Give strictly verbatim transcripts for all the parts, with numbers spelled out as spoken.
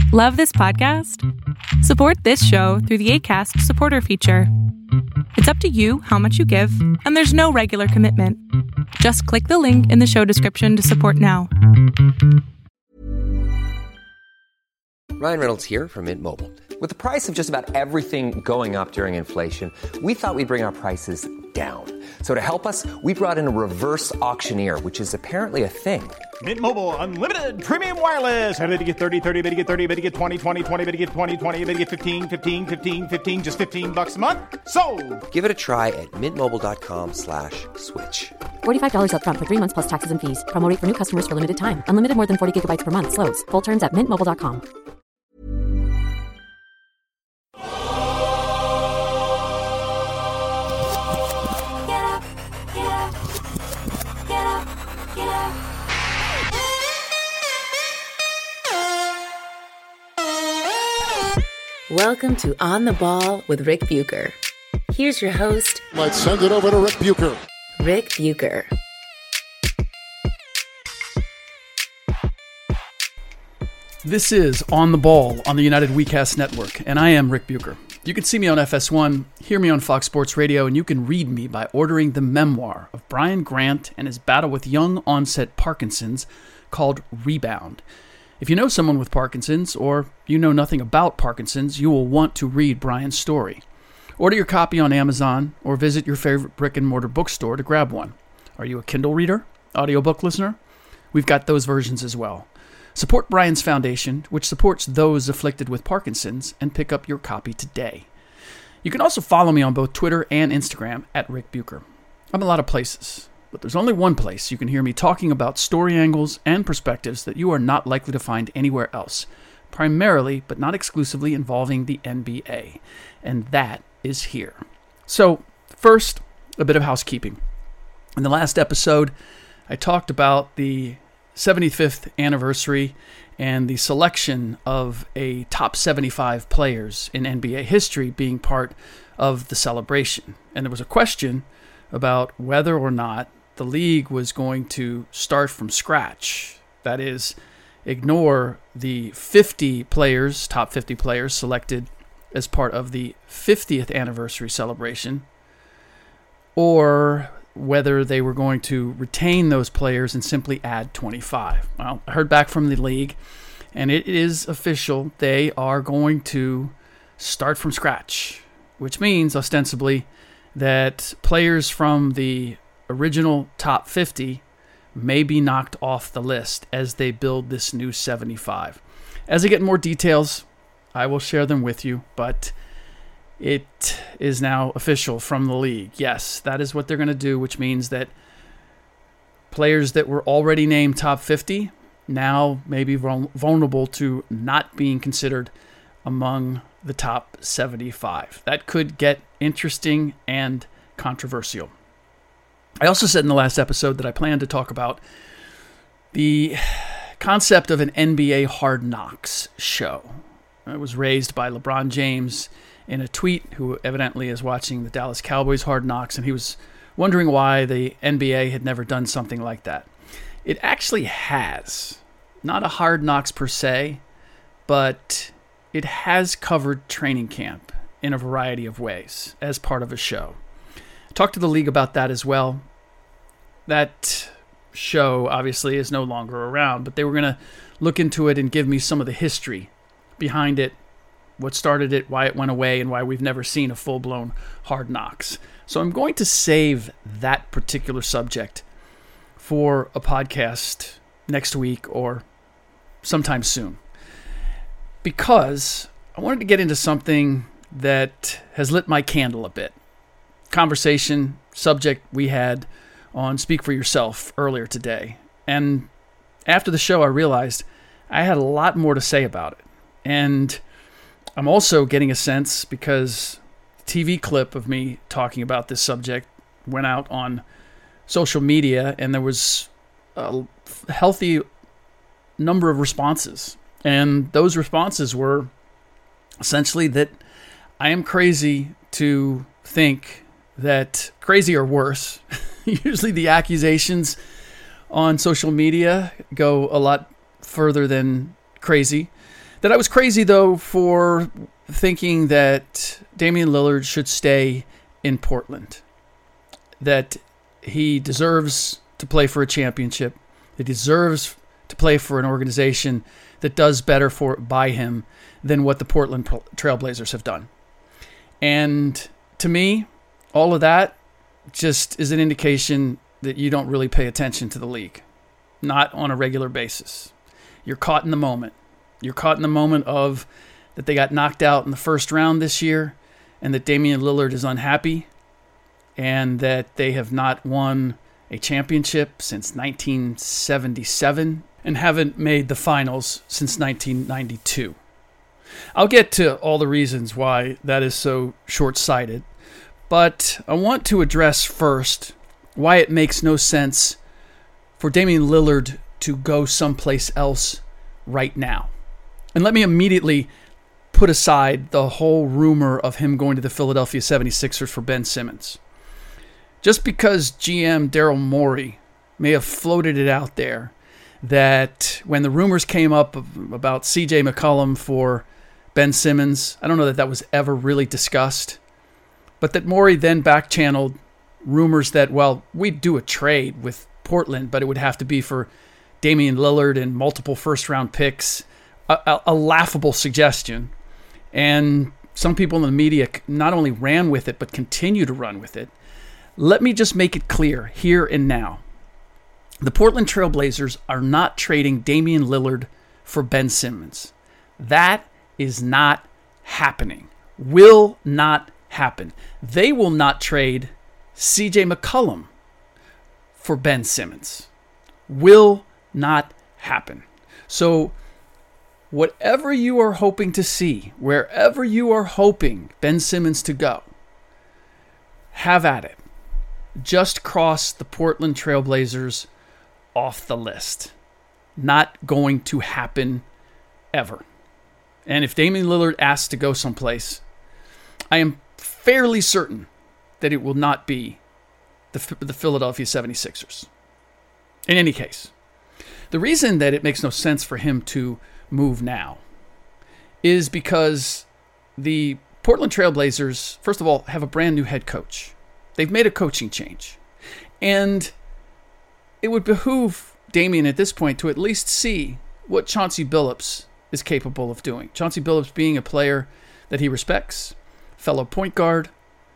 Love this podcast? Support this show through the Acast supporter feature. It's up to you how much you give, and there's no regular commitment. Just click the link in the show description to support now. Ryan Reynolds here from Mint Mobile. With the price of just about everything going up during inflation, we thought we'd bring our prices down. So to help us, we brought in a reverse auctioneer, which is apparently a thing. Mint Mobile Unlimited Premium Wireless. How to get thirty, thirty, how to get thirty, how to get twenty, twenty, twenty, how to get twenty, twenty, how to get fifteen, fifteen, fifteen, fifteen, just fifteen bucks a month? Sold! Give it a try at mintmobile.com slash switch. forty-five dollars up front for three months plus taxes and fees. Promo rate for new customers for limited time. Unlimited more than forty gigabytes per month. Slows full terms at mint mobile dot com. Welcome to On the Ball with Rick Bucher. Here's your host. Let's send it over to Rick Bucher. Rick Bucher. This is On the Ball on the United WeCast Network, and I am Rick Bucher. You can see me on F S one, hear me on Fox Sports Radio, and you can read me by ordering the memoir of Brian Grant and his battle with young onset Parkinson's called Rebound. If you know someone with Parkinson's, or you know nothing about Parkinson's, you will want to read Brian's story. Order your copy on Amazon, or visit your favorite brick-and-mortar bookstore to grab one. Are you a Kindle reader? Audiobook listener? We've got those versions as well. Support Brian's foundation, which supports those afflicted with Parkinson's, and pick up your copy today. You can also follow me on both Twitter and Instagram at Rick Bucher. I'm a lot of places, but there's only one place you can hear me talking about story angles and perspectives that you are not likely to find anywhere else, primarily, but not exclusively, involving the N B A, and that is here. So, first, a bit of housekeeping. In the last episode, I talked about the seventy-fifth anniversary and the selection of a top seventy-five players in N B A history being part of the celebration. And there was a question about whether or not the league was going to start from scratch. That is, ignore the fifty players, top fifty players selected as part of the fiftieth anniversary celebration, or whether they were going to retain those players and simply add twenty-five. Well, I heard back from the league, and it is official. They are going to start from scratch, which means ostensibly that players from the original top fifty may be knocked off the list as they build this new seventy-five. As I get more details, I will share them with you, but it is now official from the league. Yes, that is what they're going to do, which means that players that were already named top fifty now may be vulnerable to not being considered among the top seventy-five. That could get interesting and controversial. I also said in the last episode that I plan to talk about the concept of an N B A Hard Knocks show. It was raised by LeBron James in a tweet, who evidently is watching the Dallas Cowboys Hard Knocks, and he was wondering why the N B A had never done something like that. It actually has. Not a Hard Knocks per se, but it has covered training camp in a variety of ways as part of a show. Talked to the league about that as well. That show obviously is no longer around, but they were going to look into it and give me some of the history behind it, what started it, why it went away, and why we've never seen a full-blown Hard Knocks. So I'm going to save that particular subject for a podcast next week or sometime soon, because I wanted to get into something that has lit my candle a bit. Conversation, subject we had on Speak for Yourself earlier today. And after the show, I realized I had a lot more to say about it. And I'm also getting a sense, because the T V clip of me talking about this subject went out on social media, and there was a healthy number of responses. And those responses were essentially that I am crazy to think that, crazy or worse, usually the accusations on social media go a lot further than crazy, That I was crazy, though, for thinking that Damian Lillard should stay in Portland. That he deserves to play for a championship. He deserves to play for an organization that does better for by him than what the Portland Trailblazers have done. And to me, all of that just is an indication that you don't really pay attention to the league. Not on a regular basis. You're caught in the moment. You're caught in the moment of that they got knocked out in the first round this year and that Damian Lillard is unhappy and that they have not won a championship since nineteen seventy-seven and haven't made the finals since nineteen ninety-two. I'll get to all the reasons why that is so short-sighted, but I want to address first why it makes no sense for Damian Lillard to go someplace else right now. And let me immediately put aside the whole rumor of him going to the Philadelphia seventy-sixers for Ben Simmons. Just because G M Daryl Morey may have floated it out there that when the rumors came up about C J McCollum for Ben Simmons, I don't know that that was ever really discussed, but that Morey then back-channeled rumors that, well, we'd do a trade with Portland, but it would have to be for Damian Lillard and multiple first-round picks. A, a, a laughable suggestion. And some people in the media not only ran with it, but continue to run with it. Let me just make it clear here and now. The Portland Trailblazers are not trading Damian Lillard for Ben Simmons. That is not happening. Will not happen. They will not trade C J McCollum for Ben Simmons. Will not happen. So whatever you are hoping to see, wherever you are hoping Ben Simmons to go, have at it. Just cross the Portland Trailblazers off the list. Not going to happen ever. And if Damian Lillard asks to go someplace, I am fairly certain that it will not be the, the Philadelphia seventy-sixers. In any case, the reason that it makes no sense for him to move now is because the Portland Trailblazers, first of all, have a brand new head coach. They've made a coaching change. And it would behoove Damian at this point to at least see what Chauncey Billups is capable of doing. Chauncey Billups being a player that he respects, fellow point guard.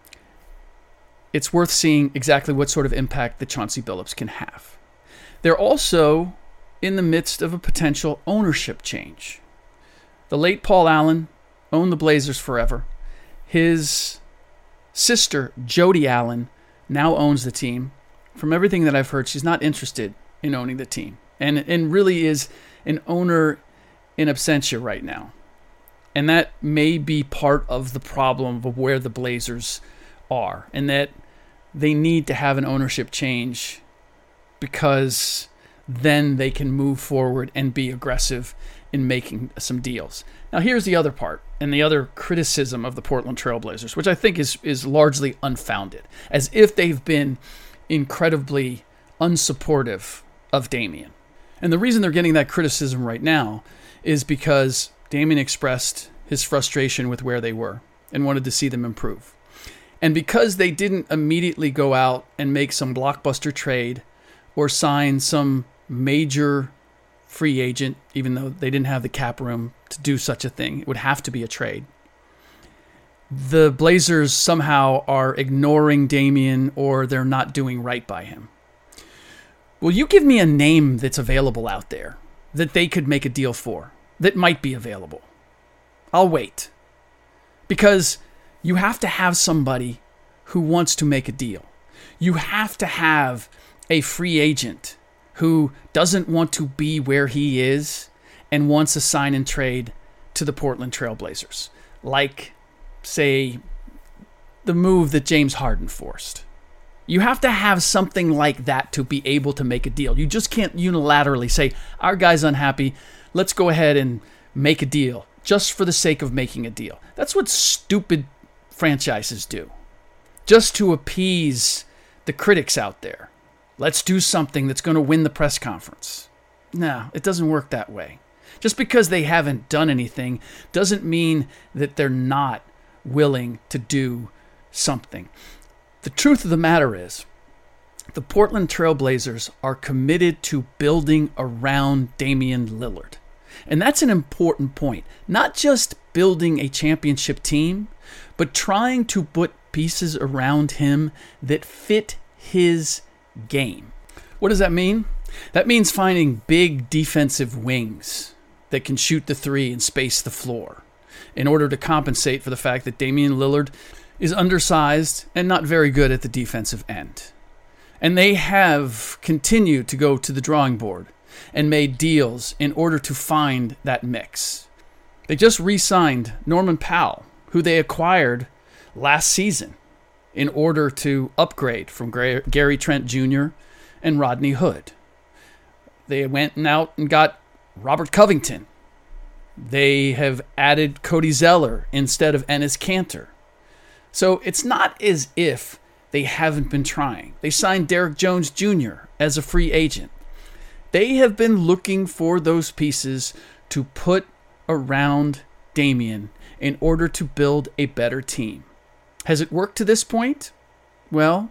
It's worth seeing exactly what sort of impact that Chauncey Billups can have. They're also in the midst of a potential ownership change. The late Paul Allen owned the Blazers forever. His sister, Jody Allen, now owns the team. From everything that I've heard, she's not interested in owning the team and, and really is an owner in absentia right now. And that may be part of the problem of where the Blazers are, and that they need to have an ownership change because then they can move forward and be aggressive in making some deals. Now, here's the other part, and the other criticism of the Portland Trailblazers, which I think is, is largely unfounded, as if they've been incredibly unsupportive of Damian. And the reason they're getting that criticism right now is because Damian expressed his frustration with where they were and wanted to see them improve. And because they didn't immediately go out and make some blockbuster trade or sign some major free agent, even though they didn't have the cap room to do such a thing, it would have to be a trade. The Blazers somehow are ignoring Damian, or they're not doing right by him. Will you give me a name that's available out there that they could make a deal for, that might be available? I'll wait. Because you have to have somebody who wants to make a deal. You have to have a free agent who doesn't want to be where he is and wants a sign and trade to the Portland Trailblazers. Like, say, the move that James Harden forced. You have to have something like that to be able to make a deal. You just can't unilaterally say, our guy's unhappy, let's go ahead and make a deal just for the sake of making a deal. That's what stupid franchises do, just to appease the critics out there. Let's do something that's going to win the press conference. No, it doesn't work that way. Just because they haven't done anything doesn't mean that they're not willing to do something. The truth of the matter is, the Portland Trail Blazers are committed to building around Damian Lillard. And that's an important point. Not just building a championship team, but trying to put pieces around him that fit his game. What does that mean? That means finding big defensive wings that can shoot the three and space the floor in order to compensate for the fact that Damian Lillard is undersized and not very good at the defensive end. And they have continued to go to the drawing board and made deals in order to find that mix. They just re-signed Norman Powell, who they acquired last season in order to upgrade from Gary Trent Junior and Rodney Hood. They went out and got Robert Covington. They have added Cody Zeller instead of Enes Kanter. So it's not as if they haven't been trying. They signed Derrick Jones Junior as a free agent. They have been looking for those pieces to put around Damian in order to build a better team. Has it worked to this point? Well,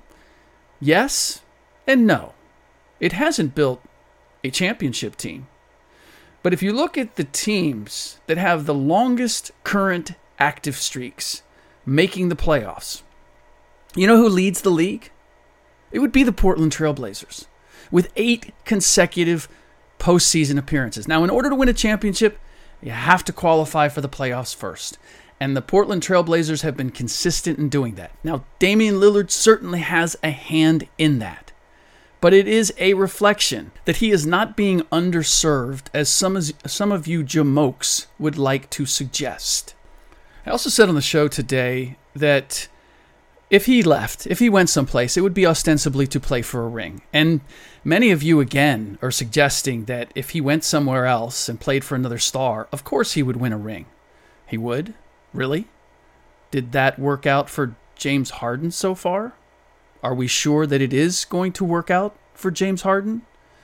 yes and no. It hasn't built a championship team. But if you look at the teams that have the longest current active streaks making the playoffs, you know who leads the league? It would be the Portland Trail Blazers, with eight consecutive postseason appearances. Now, in order to win a championship, you have to qualify for the playoffs first. And the Portland Trail Blazers have been consistent in doing that. Now, Damian Lillard certainly has a hand in that. But it is a reflection that he is not being underserved as some of, some of you jamokes would like to suggest. I also said on the show today that if he left, if he went someplace, it would be ostensibly to play for a ring. And many of you, again, are suggesting that if he went somewhere else and played for another star, of course he would win a ring. He would? Really? Did that work out for James Harden so far? Are we sure that it is going to work out for James Harden?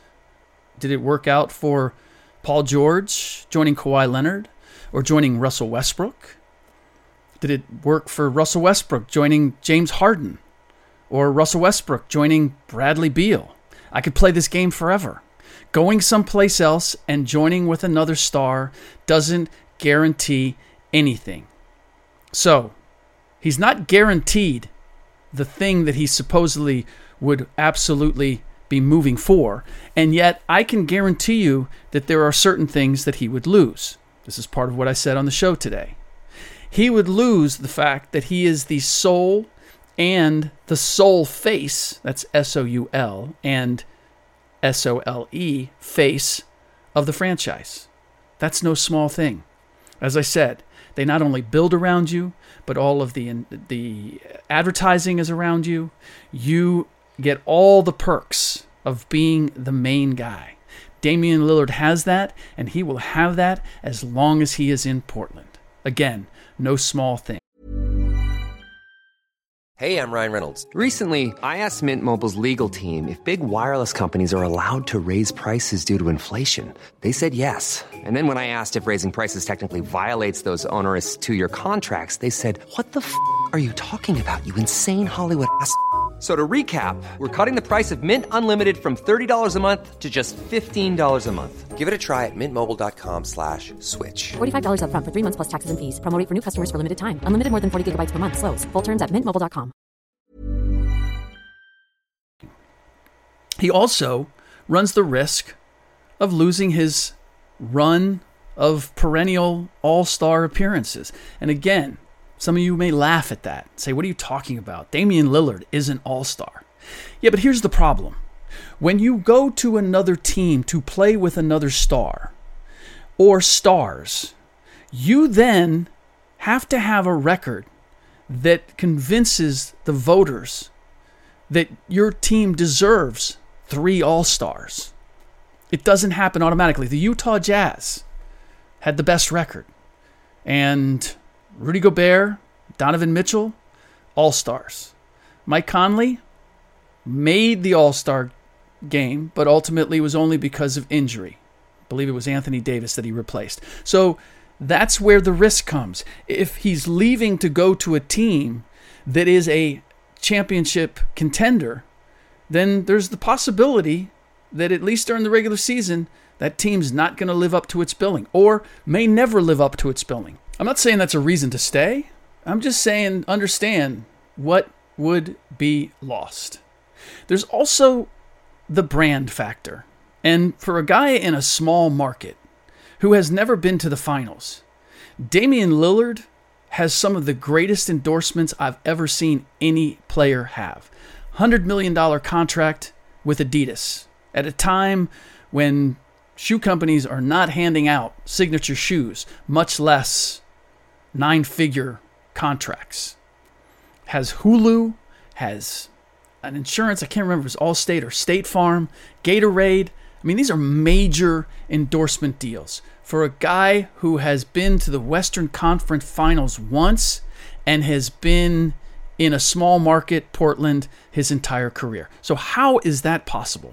Did it work out for Paul George joining Kawhi Leonard or joining Russell Westbrook? Did it work for Russell Westbrook joining James Harden or Russell Westbrook joining Bradley Beal? I could play this game forever. Going someplace else and joining with another star doesn't guarantee anything. So, he's not guaranteed the thing that he supposedly would absolutely be moving for, and yet I can guarantee you that there are certain things that he would lose. This is part of what I said on the show today. He would lose the fact that he is the soul and the soul face, that's S O U L and S O L E, face of the franchise. That's no small thing. As I said, they not only build around you, but all of the the advertising is around you. You get all the perks of being the main guy. Damian Lillard has that, and he will have that as long as he is in Portland. Again, no small thing. Hey, I'm Ryan Reynolds. Recently, I asked Mint Mobile's legal team if big wireless companies are allowed to raise prices due to inflation. They said yes. And then when I asked if raising prices technically violates those onerous two-year contracts, they said, "What the f*** are you talking about, you insane Hollywood ass f- So to recap, we're cutting the price of Mint Unlimited from thirty dollars a month to just fifteen dollars a month. Give it a try at mintmobile.com slash switch. forty-five dollars up front for three months plus taxes and fees. Promo rate for new customers for limited time. Unlimited more than forty gigabytes per month. Slows full terms at mint mobile dot com. He also runs the risk of losing his run of perennial all-star appearances. And again, some of you may laugh at that. Say, what are you talking about? Damian Lillard is an all-star. Yeah, but here's the problem. When you go to another team to play with another star or stars, you then have to have a record that convinces the voters that your team deserves three all-stars. It doesn't happen automatically. The Utah Jazz had the best record. And Rudy Gobert, Donovan Mitchell, all-stars. Mike Conley made the all-star game, but ultimately was only because of injury. believe it was Anthony Davis that he replaced. So that's where the risk comes. If he's leaving to go to a team that is a championship contender, then there's the possibility that at least during the regular season, that team's not going to live up to its billing or may never live up to its billing. I'm not saying that's a reason to stay. I'm just saying understand what would be lost. There's also the brand factor. And for a guy in a small market who has never been to the finals, Damian Lillard has some of the greatest endorsements I've ever seen any player have. one hundred million dollars contract with Adidas at a time when shoe companies are not handing out signature shoes, much less nine-figure contracts. Has Hulu, has an insurance, I can't remember if it was Allstate or State Farm, Gatorade. I mean, these are major endorsement deals for a guy who has been to the Western Conference Finals once and has been in a small market, Portland, his entire career. So how is that possible?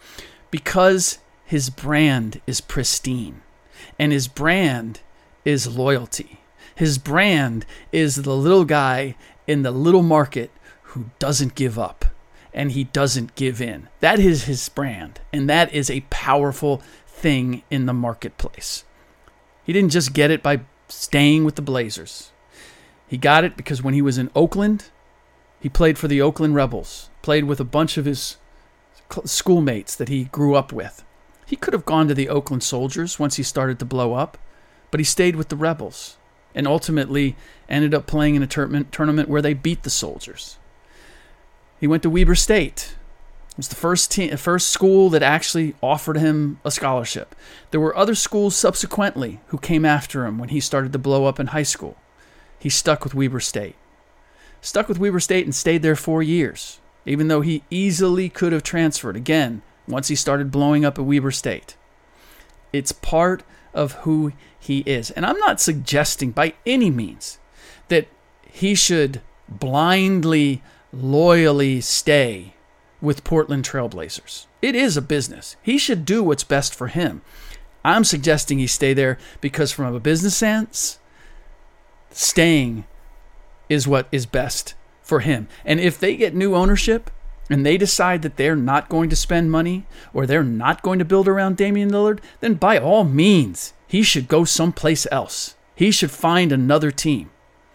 Because his brand is pristine, and his brand is loyalty. His brand is the little guy in the little market who doesn't give up and he doesn't give in. That is his brand, and that is a powerful thing in the marketplace. He didn't just get it by staying with the Blazers. He got it because when he was in Oakland, he played for the Oakland Rebels, played with a bunch of his schoolmates that he grew up with. He could have gone to the Oakland Soldiers once he started to blow up, but he stayed with the Rebels and ultimately ended up playing in a tournament, tournament where they beat the Soldiers. He went to Weber State. It was the first team, first school that actually offered him a scholarship. There were other schools subsequently who came after him when he started to blow up in high school. He stuck with Weber State. Stuck with Weber State and stayed there four years, even though he easily could have transferred again once he started blowing up at Weber State. It's part of who he is. And I'm not suggesting by any means that he should blindly, loyally stay with Portland Trailblazers. It is a business. He should do what's best for him. I'm suggesting he stay there because from a business sense, staying is what is best for him. And if they get new ownership and they decide that they're not going to spend money or they're not going to build around Damian Lillard, then by all means, he should go someplace else. He should find another team.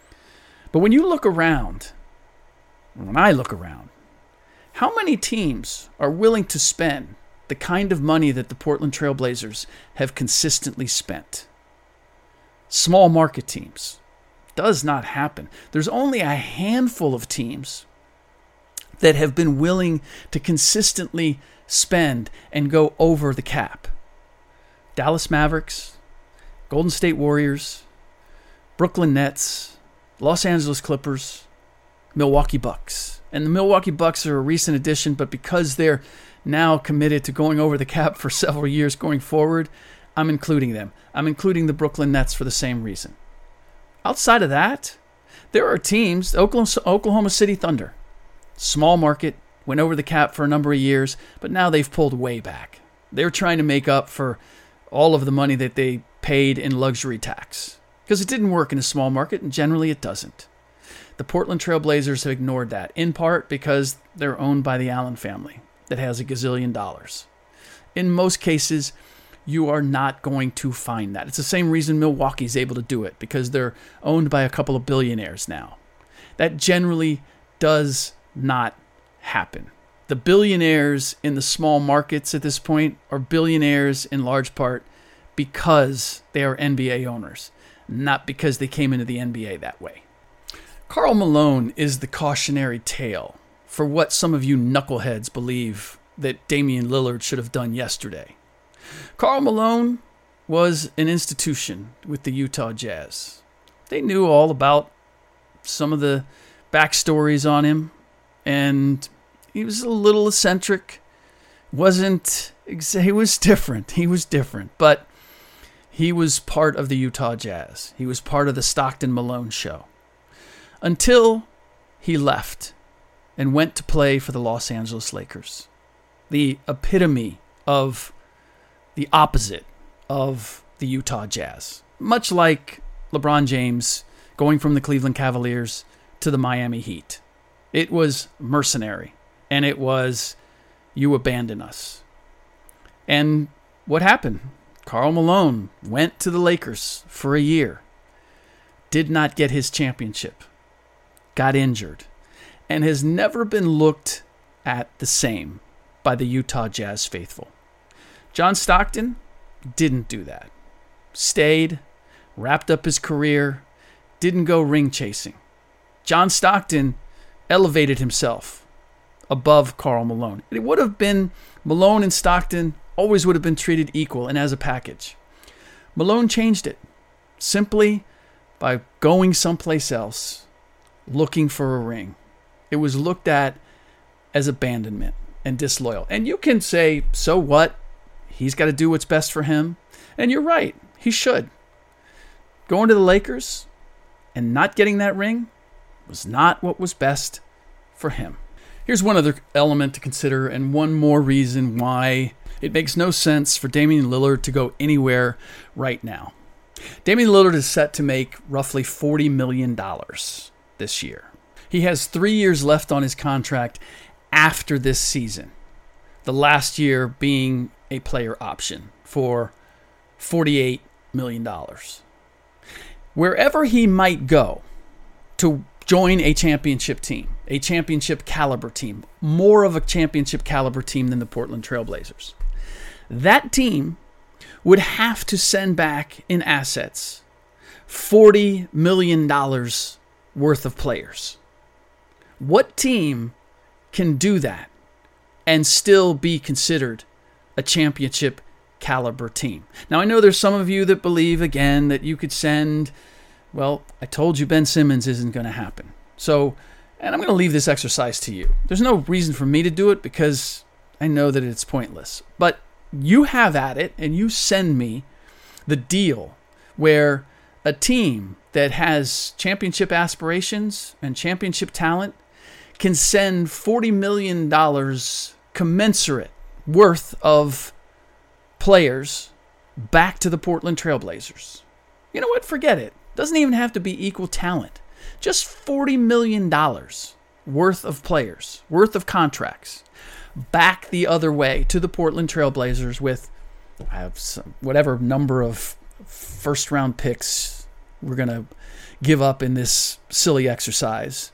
But when you look around, when I look around, how many teams are willing to spend the kind of money that the Portland Trailblazers have consistently spent? Small market teams. Does not happen. There's only a handful of teams that have been willing to consistently spend and go over the cap. Dallas Mavericks, Golden State Warriors, Brooklyn Nets, Los Angeles Clippers, Milwaukee Bucks. And the Milwaukee Bucks are a recent addition, but because they're now committed to going over the cap for several years going forward, I'm including them. I'm including the Brooklyn Nets for the same reason. Outside of that, there are teams, Oklahoma City Thunder, small market, went over the cap for a number of years, but now they've pulled way back. They're trying to make up for all of the money that they paid in luxury tax because it didn't work in a small market, and generally it doesn't. The Portland Trailblazers have ignored that, in part because they're owned by the Allen family that has a gazillion dollars. In most cases, you are not going to find that. It's the same reason Milwaukee's able to do it, because they're owned by a couple of billionaires now. That generally does not happen. The billionaires in the small markets at this point are billionaires in large part because they are N B A owners, not because they came into the N B A that way. Karl Malone is the cautionary tale for what some of you knuckleheads believe that Damian Lillard should have done yesterday. Karl Malone was an institution with the Utah Jazz. They knew all about some of the backstories on him, and he was a little eccentric. Wasn't he was different. He was different, but he was part of the Utah Jazz. He was part of the Stockton Malone show until he left and went to play for the Los Angeles Lakers. The epitome of the opposite of the Utah Jazz. Much like LeBron James going from the Cleveland Cavaliers to the Miami Heat. It was mercenary, and it was, you abandon us. And what happened? Karl Malone went to the Lakers for a year, did not get his championship, got injured, and has never been looked at the same by the Utah Jazz faithful. John Stockton didn't do that. Stayed, wrapped up his career, didn't go ring chasing. John Stockton elevated himself above Karl Malone. It would have been, Malone and Stockton always would have been treated equal and as a package. Malone changed it simply by going someplace else, looking for a ring. It was looked at as abandonment and disloyal. And you can say, so what? He's got to do what's best for him. And you're right, he should. Going to the Lakers and not getting that ring was not what was best for him. Here's one other element to consider, and one more reason why it makes no sense for Damian Lillard to go anywhere right now. Damian Lillard is set to make roughly forty million dollars this year. He has three years left on his contract after this season, the last year being a player option for forty-eight million dollars. Wherever he might go to join a championship team, a championship caliber team, more of a championship caliber team than the Portland Trail Blazers, that team would have to send back in assets forty million dollars worth of players. What team can do that and still be considered a championship caliber team? Now, I know there's some of you that believe, again, that you could send, well, I told you Ben Simmons isn't going to happen. So, and I'm going to leave this exercise to you. There's no reason for me to do it because I know that it's pointless. But you have at it, and you send me the deal where a team that has championship aspirations and championship talent can send forty million dollars commensurate worth of players back to the Portland Trail Blazers. You know what? Forget it. Doesn't even have to be equal talent. Just forty million dollars worth of players, worth of contracts, back the other way to the Portland Trail Blazers with I have some, whatever number of first-round picks we're going to give up in this silly exercise.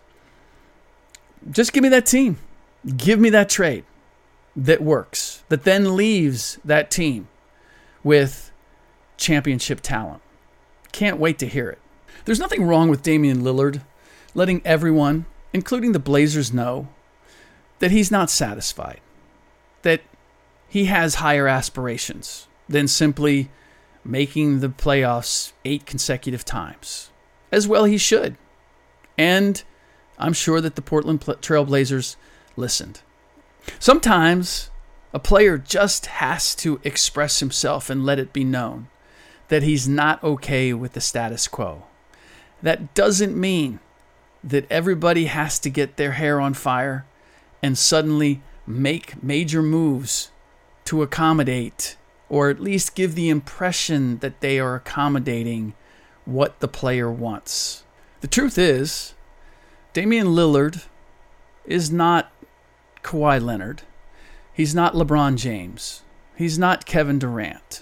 Just give me that team. Give me that trade that works, that then leaves that team with championship talent. Can't wait to hear it. There's nothing wrong with Damian Lillard letting everyone, including the Blazers, know that he's not satisfied, that he has higher aspirations than simply making the playoffs eight consecutive times. As well he should. And I'm sure that the Portland Trail Blazers listened. Sometimes a player just has to express himself and let it be known that he's not okay with the status quo. That doesn't mean that everybody has to get their hair on fire and suddenly make major moves to accommodate, or at least give the impression that they are accommodating what the player wants. The truth is, Damian Lillard is not Kawhi Leonard. He's not LeBron James. He's not Kevin Durant.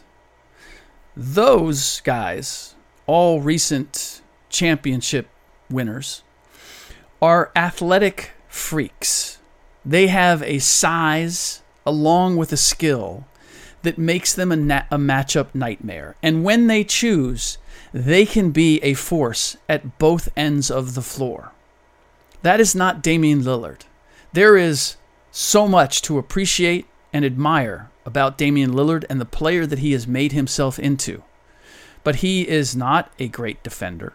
Those guys, all recent championship winners, are athletic freaks. They have a size along with a skill that makes them a, na- a matchup nightmare. And when they choose, they can be a force at both ends of the floor. That is not Damian Lillard. There is so much to appreciate and admire about Damian Lillard and the player that he has made himself into. But he is not a great defender.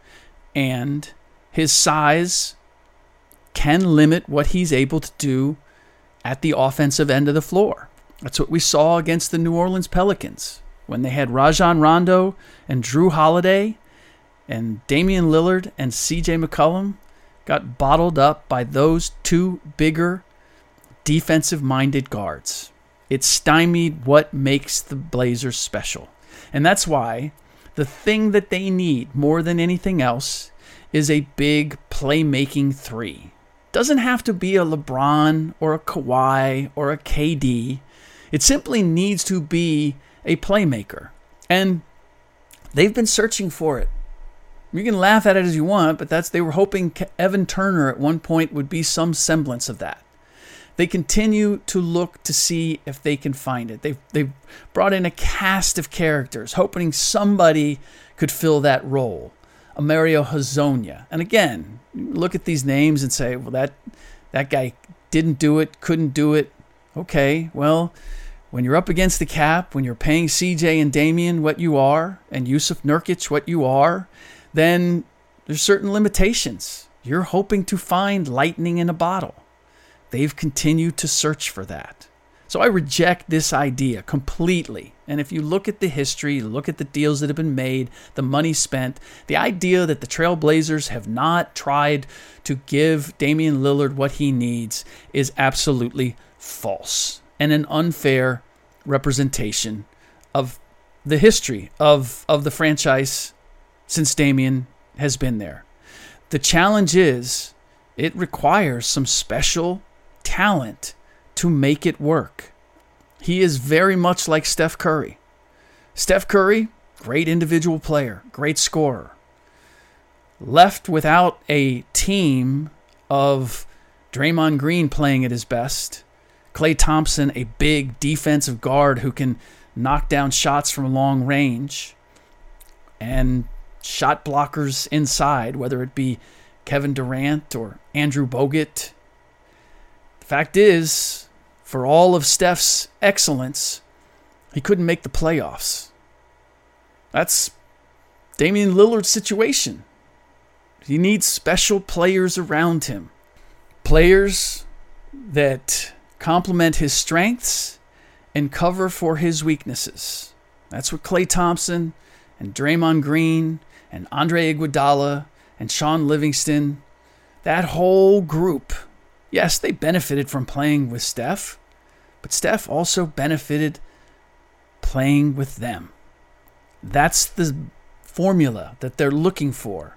And his size can limit what he's able to do at the offensive end of the floor. That's what we saw against the New Orleans Pelicans when they had Rajon Rondo and Drew Holiday, and Damian Lillard and C J McCollum got bottled up by those two bigger defensive-minded guards. It stymied what makes the Blazers special. And that's why the thing that they need more than anything else is a big playmaking three. Doesn't have to be a LeBron or a Kawhi or a K D. It simply needs to be a playmaker. And they've been searching for it. You can laugh at it as you want, but that's they were hoping Evan Turner at one point would be some semblance of that. They continue to look to see if they can find it. They've, they've brought in a cast of characters, hoping somebody could fill that role. A Mario Hezonja. And again, look at these names and say, well, that that guy didn't do it, couldn't do it. Okay, well, when you're up against the cap, when you're paying C J and Damian what you are, and Yusuf Nurkic what you are, then there's certain limitations. You're hoping to find lightning in a bottle. They've continued to search for that. So I reject this idea completely. And if you look at the history, look at the deals that have been made, the money spent, the idea that the Trailblazers have not tried to give Damian Lillard what he needs is absolutely false and an unfair representation of the history of, of the franchise since Damian has been there. The challenge is it requires some special talent to make it work. He is very much like Steph Curry. Steph Curry, great individual player, great scorer. Left without a team of Draymond Green playing at his best, Klay Thompson, a big defensive guard who can knock down shots from long range, and shot blockers inside, whether it be Kevin Durant or Andrew Bogut. The fact is, for all of Steph's excellence, he couldn't make the playoffs. That's Damian Lillard's situation. He needs special players around him. Players that complement his strengths and cover for his weaknesses. That's what Klay Thompson and Draymond Green and Andre Iguodala and Sean Livingston, that whole group, yes, they benefited from playing with Steph, but Steph also benefited playing with them. That's the formula that they're looking for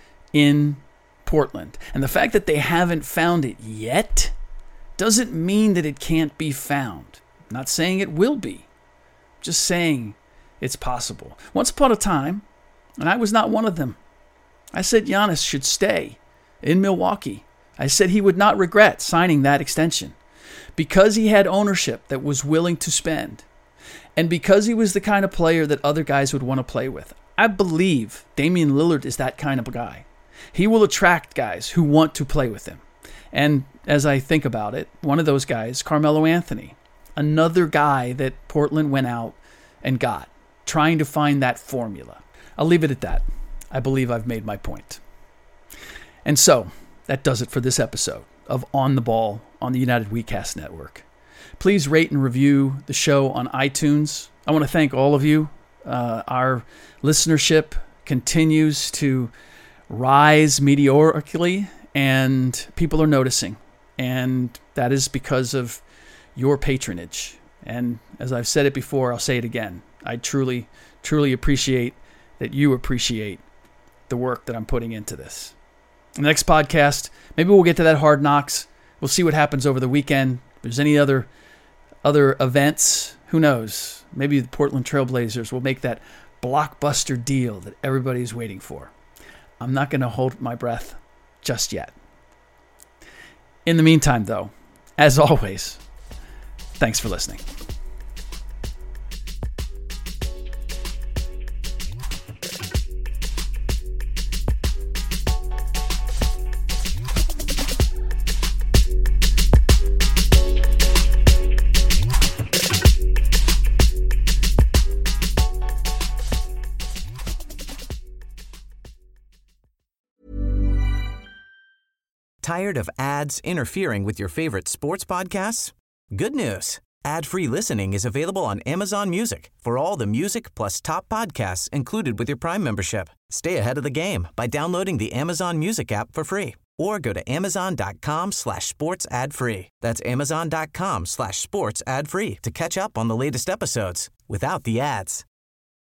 in Portland. And the fact that they haven't found it yet doesn't mean that it can't be found. I'm not saying it will be. I'm just saying it's possible. Once upon a time, and I was not one of them, I said Giannis should stay in Milwaukee. I said he would not regret signing that extension because he had ownership that was willing to spend and because he was the kind of player that other guys would want to play with. I believe Damian Lillard is that kind of a guy. He will attract guys who want to play with him. And as I think about it, one of those guys, Carmelo Anthony, another guy that Portland went out and got, trying to find that formula. I'll leave it at that. I believe I've made my point. And so, that does it for this episode of On the Ball on the United WeCast Network. Please rate and review the show on iTunes. I want to thank all of you. Uh, our listenership continues to rise meteorically, and people are noticing. And that is because of your patronage. And as I've said it before, I'll say it again. I truly, truly appreciate that you appreciate the work that I'm putting into this. The next podcast, maybe we'll get to that Hard Knocks. We'll see what happens over the weekend. If there's any other other events, who knows? Maybe the Portland Trailblazers will make that blockbuster deal that everybody's waiting for. I'm not going to hold my breath just yet. In the meantime, though, as always, thanks for listening. Tired of ads interfering with your favorite sports podcasts? Good news. Ad-free listening is available on Amazon Music for all the music plus top podcasts included with your Prime membership. Stay ahead of the game by downloading the Amazon Music app for free or go to amazon.com slash sports ad free. That's amazon.com slash sports ad free to catch up on the latest episodes without the ads.